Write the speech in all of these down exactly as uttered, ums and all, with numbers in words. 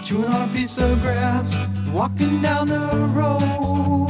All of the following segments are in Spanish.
chewing on a piece of grass, walking down the road.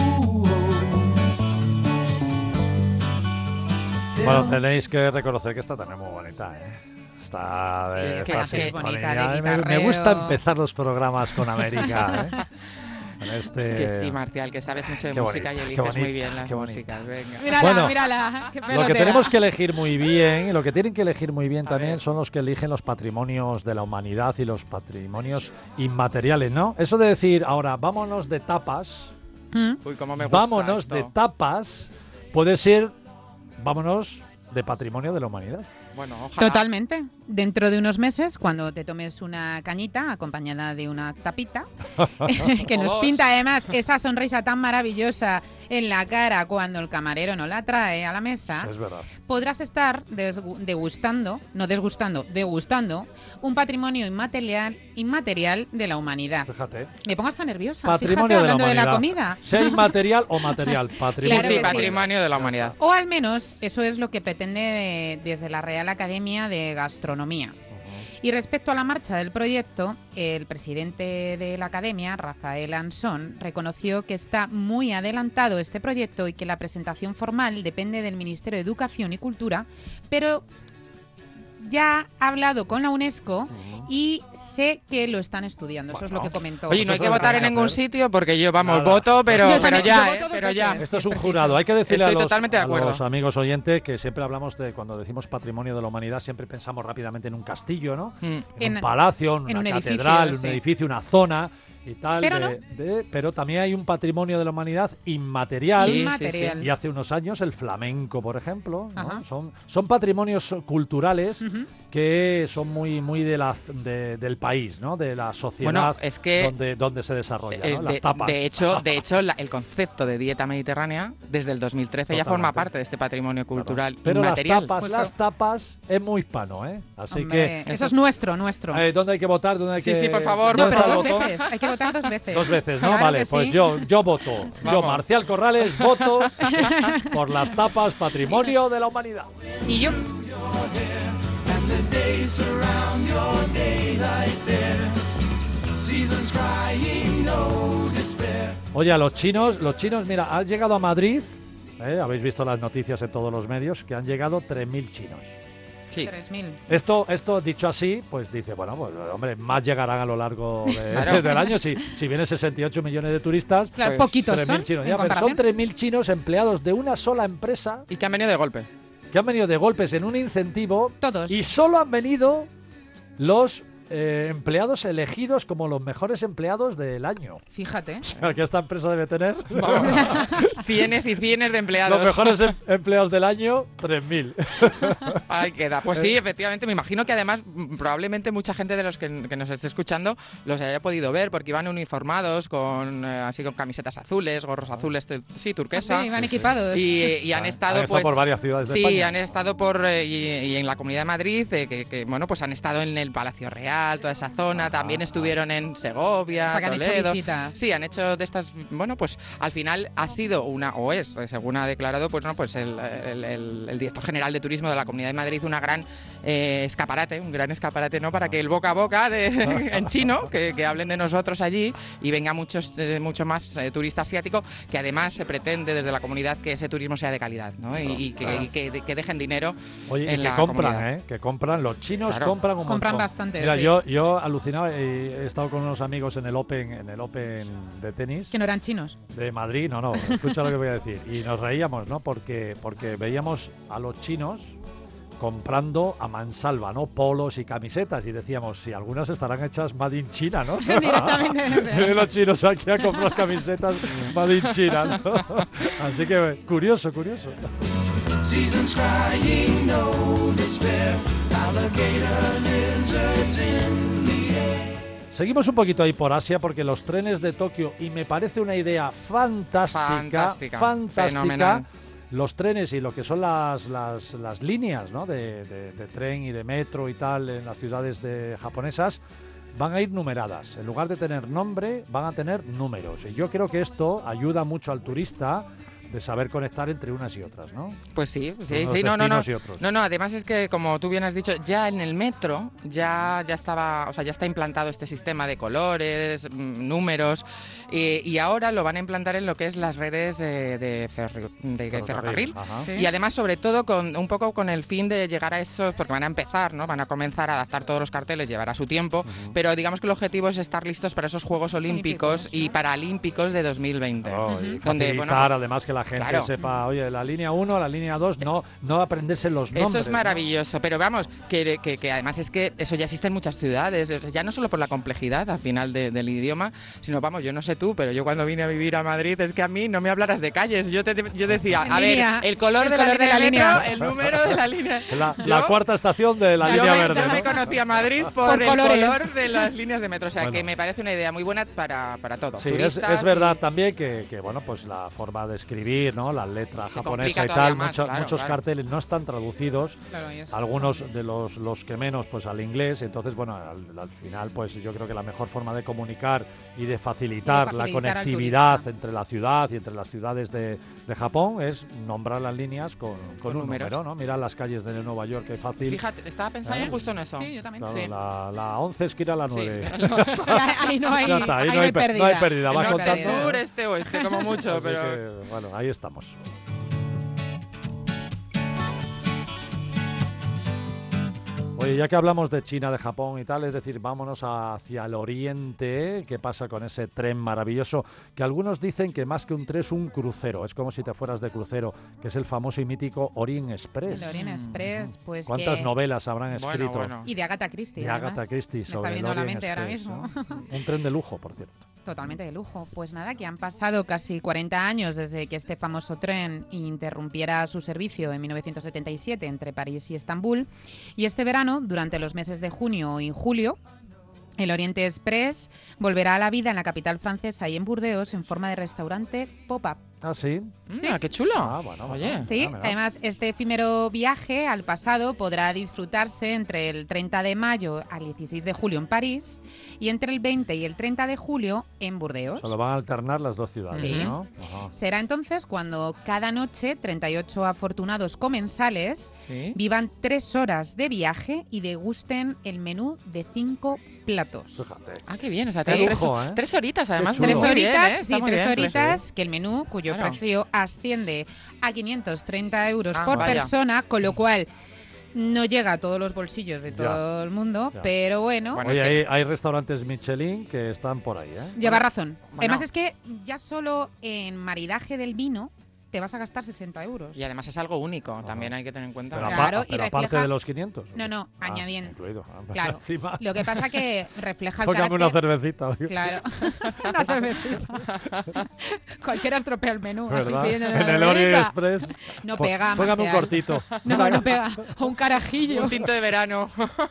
Bueno, tenéis que reconocer que esta también es muy bonita, ¿eh? Está de, Sí, esta que es bonita de me, me gusta empezar los programas con América, ¿eh? Con este... Que sí, Marcial, que sabes mucho de qué música bonito, y eliges bonito, muy bien las qué músicas. Venga. Mírala, Bueno, mírala. Qué lo que tenemos que elegir muy bien, y lo que tienen que elegir muy bien A también ver. son los que eligen los patrimonios de la humanidad y los patrimonios inmateriales, ¿no? Eso de decir, ahora, vámonos de tapas, ¿Mm? Uy, cómo me gusta vámonos esto. de tapas, puede ser, vámonos de patrimonio de la humanidad. Bueno, ojalá. Totalmente. Dentro de unos meses, cuando te tomes una cañita acompañada de una tapita, que nos Todos. pinta además esa sonrisa tan maravillosa en la cara cuando el camarero no la trae a la mesa, Es verdad. podrás estar desgu- degustando, no desgustando, degustando un patrimonio inmaterial, inmaterial de la humanidad. Fíjate. Me pongo hasta nerviosa, Patrimonio fíjate, de la hablando de la, humanidad. comida. Sea inmaterial o material. Sí, Patrimonio Claro sí, que sí. patrimonio de la humanidad. O al menos eso es lo que pretende de- desde la Real Academia de Gastronomía. Y respecto a la marcha del proyecto, el presidente de la Academia, Rafael Ansón, reconoció que está muy adelantado este proyecto y que la presentación formal depende del Ministerio de Educación y Cultura, pero ya ha hablado con la UNESCO y sé que lo están estudiando. Eso es lo que comentó. Oye, no hay Eso que es lo que votar hay en que ningún hacer. sitio porque yo, vamos, Nada. voto, pero, Yo pero también, ya, yo ¿eh? voto dos Pero ya. veces. Esto es es un preciso. jurado. Hay que decirle a Estoy los, totalmente de a acuerdo. los amigos oyentes que siempre hablamos de, cuando decimos patrimonio de la humanidad, siempre pensamos rápidamente en un castillo, ¿no? Mm. En, En- un palacio, en, en una un edificio, catedral, sí. un edificio, una zona y tal. Pero de- no. de- pero también hay un patrimonio de la humanidad inmaterial. Sí, sí, Inmaterial. Y hace unos años el flamenco, por ejemplo, ¿no? Ajá. son, son patrimonios culturales Ujú. que son muy, muy de la, de- del país, ¿no? De la sociedad Bueno, es que- donde, donde se desarrolla, Eh, ¿no? Las de, tapas. de hecho, de hecho la- el concepto de dieta mediterránea desde el dos mil trece ya forma Totalmente. parte de este patrimonio cultural Pero inmaterial. las tapas, Justo. las tapas es muy hispano, ¿eh? Así Hombre, que, eso es nuestro, nuestro. eh, ¿dónde hay que votar? ¿Dónde hay Sí, que... sí, por favor, no, ¿dónde pero está el dos botón? veces. Hay que votar dos veces. Dos veces, ¿no? Claro Vale, que pues sí. yo, yo voto. Yo, Vamos. Marcial Corrales, voto por las tapas patrimonio de la humanidad. Y yo. And the days surround your daylight there. Seasons crying, no despair. Oye, a los chinos, los chinos, mira, han llegado a Madrid, ¿eh? Habéis visto las noticias en todos los medios, que han llegado tres mil chinos. Sí. tres mil. Esto, esto dicho así, pues dice, bueno, pues hombre, más llegarán a lo largo de- Claro. del año. Si, si vienen sesenta y ocho millones de turistas, Claro, Pues poquitos tres mil son. chinos. en Ya, pero son comparación. tres mil chinos empleados de una sola empresa Y que han venido de golpe. que han venido de golpes en un incentivo Todos. y solo han venido los eh, empleados elegidos como los mejores empleados del año. Fíjate. O sea, que esta empresa debe tener Cienes y cienes de empleados. los mejores em- empleados del año, tres mil. Ahí queda. Pues sí, efectivamente, me imagino que además mm, probablemente mucha gente de los que, que nos esté escuchando los haya podido ver porque iban uniformados con eh, así con camisetas azules, gorros azules, tu- sí, turquesa. Sí, van equipados. Y, y han Han- estado han estado pues por varias ciudades de sí, España. han estado por eh, y, y en la Comunidad de Madrid eh, que, que, bueno, pues han estado en el Palacio Real, toda esa zona, Ajá, también ajá. estuvieron en Segovia, O sea, que han hecho Toledo. visitas. Sí, han hecho de estas, bueno, pues al final ha sido una o es, según ha declarado, pues no, pues el, el- el- el director general de turismo de la Comunidad de Madrid, una gran eh, escaparate, un gran escaparate, ¿no? Para que el boca a boca de, en chino, que, que hablen de nosotros allí y venga muchos, eh, mucho más eh, turista asiático, que además se pretende desde la comunidad que ese turismo sea de calidad, ¿no? Y, y que, Claro. y que, que dejen dinero Oye, y en que la compran, comunidad. ¿eh? Que compran. Los chinos Claro. compran un Compran montón. bastante, Mira, sí. yo, yo alucinaba y he estado con unos amigos en el Open, en el Open de tenis Que no eran chinos. de Madrid. No, no, escucha lo que voy a decir. Y nos reíamos, ¿no? Porque, porque veíamos a los chinos comprando a mansalva, ¿no? Polos y camisetas. Y decíamos, si algunas estarán hechas Made in China, ¿no? Directamente. Vienen los chinos aquí a comprar camisetas Made in China, ¿no? Así que, curioso, curioso. Seasons crying, no despair. Alligator lizards in the air. Seguimos un poquito ahí por Asia porque los trenes de Tokio, y me parece una idea fantástica, Fantástica, fantástica, fenomenal. los trenes y lo que son las, las, las líneas, ¿no? de, de- de tren y de metro y tal en las ciudades de, japonesas van a ir numeradas. En lugar de tener nombre, van a tener números. Y yo creo que esto ayuda mucho al turista de saber conectar entre unas y otras, ¿no? Pues sí, sí, Unos sí, no, no, no. destinos y otros. No, no, además es que, como tú bien has dicho, ya en el metro ya, ya estaba, o sea, ya está implantado este sistema de colores, mm, números, y, y ahora lo van a implantar en lo que es las redes eh, de, ferri- de Ferrocarril, ferrocarril. ajá. Sí. Y además, sobre todo, con un poco con el fin de llegar a eso, porque van a empezar, ¿no? Van a comenzar a adaptar todos los carteles, llevará su tiempo, Ujú. pero digamos que el objetivo es estar listos para esos Juegos Olímpicos, Olímpicos, y ¿no? Paralímpicos de dos mil veinte. Oh, y Donde, facilitar bueno, pues, además que la gente claro. sepa, oye, la línea uno, la línea dos, no, no aprenderse los nombres. Eso es ¿no? maravilloso, pero vamos, que, que, que además es que eso ya existe en muchas ciudades, ya no solo por la complejidad al final de, del idioma, sino vamos, yo no sé tú, pero yo cuando vine a vivir a Madrid es que a mí no me hablaras de calles, yo, te, yo decía, En a línea, ver, el color, el de, color la de la línea, línea. metro, el número de la línea. La, Yo- la cuarta estación de la yo línea me, verde, yo ¿no? me conocí a Madrid por, Por el colores. color de las líneas de metro, o sea Bueno. que me parece una idea muy buena para, para todo. Sí, es, Turistas es verdad y- también que, que, bueno, pues la forma de escribir, ¿no? La letra Se japonesa complica y todavía tal, más, muchos, claro, muchos claro. carteles no están traducidos, Claro, y es- algunos de los, los que menos, pues al inglés, entonces, bueno, al, al final, pues yo creo que la mejor forma de comunicar y de facilitar, Y de la facilitar al conectividad turista. entre la ciudad y entre las ciudades de, de Japón es nombrar las líneas con, con Con un números. número, ¿no? Mira las calles de Nueva York, que fácil. Fíjate, estaba pensando ¿Eh? justo en eso. Sí, yo también. Claro, sí. la, la once es que ir a la Sí. nueve. ahí no hay, Ya está, ahí ahí no hay pe- no hay pérdida, vas Norte, contando. sur, este, oeste, como mucho, Así pero... que, bueno, ahí estamos. Oye, ya que hablamos de China, de Japón y tal, es decir, vámonos hacia el oriente. ¿Qué pasa con ese tren maravilloso? Que algunos dicen que más que un tren es un crucero. Es como si te fueras de crucero, que es el famoso y mítico Orient Express. El Orient Express, pues ¿Cuántas que- novelas habrán Bueno, escrito? bueno. Y de Agatha Christie, De además. Agatha Christie Me sobre está el viniendo a la Orient mente ahora Express, mismo. ¿no? Un tren de lujo, por cierto. Totalmente de lujo. Pues nada, que han pasado casi cuarenta años desde que este famoso tren interrumpiera su servicio en mil novecientos setenta y siete entre París y Estambul. Y este verano, durante los meses de junio y julio, el Oriente Express volverá a la vida en la capital francesa y en Burdeos en forma de restaurante pop-up. Ah, sí. Mira, qué chulo. Ah, bueno, bueno. Oye. Sí, mira. además este efímero viaje al pasado podrá disfrutarse entre el treinta de mayo al dieciséis de julio en París y entre el veinte y el treinta de julio en Burdeos. Solo van a alternar las dos ciudades, Sí. ¿no? Ajá. Será entonces cuando cada noche treinta y ocho afortunados comensales Sí. vivan tres horas de viaje y degusten el menú de cinco platos. Fíjate. Ah, qué bien, o sea, Qué tres, lujo, ¿eh? tres horitas además. chulo. Tres muy bien, horitas, ¿eh? Está sí, muy tres bien. horitas, que el menú, cuyo Claro. precio asciende a quinientos treinta euros Ah, por vaya. persona, con lo cual no llega a todos los bolsillos de Ya, todo el mundo, ya. pero bueno, Bueno, Oye, es que- hay, hay restaurantes Michelin que están por ahí, ¿eh? lleva razón. bueno. Además es que ya solo en maridaje del vino te vas a gastar sesenta euros. Y además es algo único, también hay que tener en cuenta. Pero, Claro, apa- y pero aparte refleja- de los quinientos. No, no, Ah, añadiendo. incluido. Ah, Claro. Encima, Lo que pasa que refleja el tócame una carácter... cervecita. oye. Claro, una cervecita. Cualquiera estropea el menú, así ¿Verdad? pidiendo En el Orient Express. No po- pega, Póngame un Marcial. cortito. No, no pega. O un carajillo. Un tinto de verano.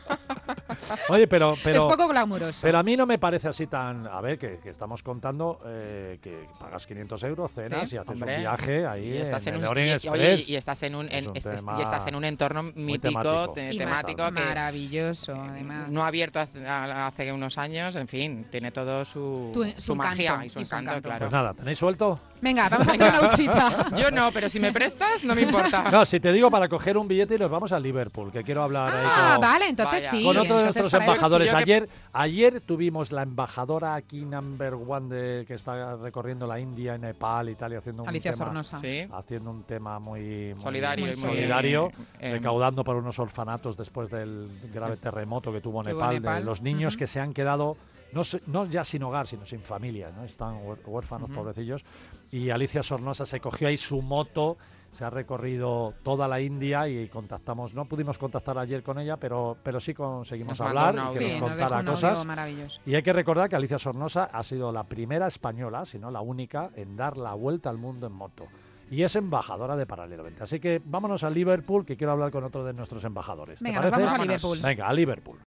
Oye, pero, pero, es poco glamuroso. pero a mí no me parece así tan. A ver, que, que estamos contando eh, que pagas quinientos euros, cenas Sí. y haces Hombre, un viaje ahí Y estás en, en el un, Orient y- oye, Express. y estás en un, Es en- un es- es- tema y estás en un entorno mítico, temático. te- Y temático que maravilloso, además. no abierto hace, a- hace unos años, en fin, tiene todo su, Tu- su su magia encanto, y su y su encanto, encanto. claro. Pues nada, ¿tenéis suelto? Venga, vamos a hacer una huchita. Yo no, pero si me prestas, no me importa. No, si te digo para coger un billete y nos vamos a Liverpool, que quiero hablar ahí Ah, con, vale, entonces Vaya. sí. con otro de entonces nuestros para eso- embajadores. Yo que- Ayer, ayer tuvimos la embajadora aquí number one de, que está recorriendo la India, Nepal, Italia, haciendo un Alicia tema, Sornosa. Sí, haciendo un tema muy, muy- solidario muy y muy solidario, eh, recaudando para unos orfanatos después del grave terremoto que tuvo Que hubo Nepal, de Nepal. los niños Ujú. que se han quedado no, se- no ya sin hogar, sino sin familia, ¿no? Están huer- huérfanos, Ujú. pobrecillos. Y Alicia Sornosa se cogió ahí su moto, se ha recorrido toda la India y contactamos, no pudimos contactar ayer con ella, pero, pero sí conseguimos Nos mandó hablar un y audio. que Sí, nos nos dejó contara un cosas. audio maravilloso. Y hay que recordar que Alicia Sornosa ha sido la primera española, si no la única, en dar la vuelta al mundo en moto. Y es embajadora de Paralelo veinte. Así que vámonos a Liverpool, que quiero hablar con otro de nuestros embajadores. ¿Te Venga, nos parece? vamos a Vámonos. Liverpool. Venga, a Liverpool.